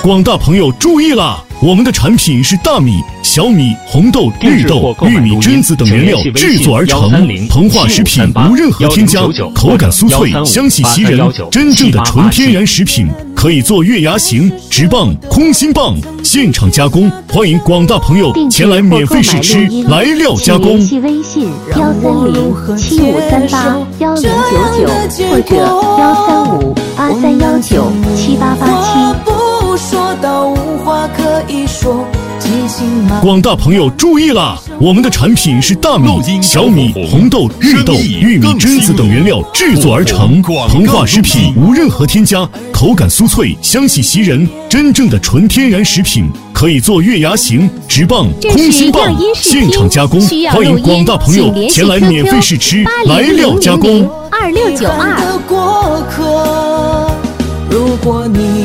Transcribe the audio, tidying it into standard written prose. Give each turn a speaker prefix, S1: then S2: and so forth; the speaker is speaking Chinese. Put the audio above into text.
S1: 广大朋友注意啦！我们的产品是大米、小米、红豆、绿豆、玉米、榛子等原料制作而成，膨化食品，无任何添加，口感酥脆，香气袭人，真正的纯天然食品，可以做月牙形、直棒、空心棒，现场加工，欢迎广大朋友前来免费试吃，来料加工。
S2: 联系微信13075381099或者13523197887。
S3: 说到无话可以说，
S1: 广大朋友注意啦！我们的产品是大米、小米、红豆、绿豆、玉米、榛子等原料制作而成，膨化食品，无任何添加，口感酥脆，香气袭人，真正的纯天然食品，可以做月牙形、直棒、空心棒，现场加工，欢迎广大朋友前来免费试吃，来料加工。
S2: 2692。
S3: 如果你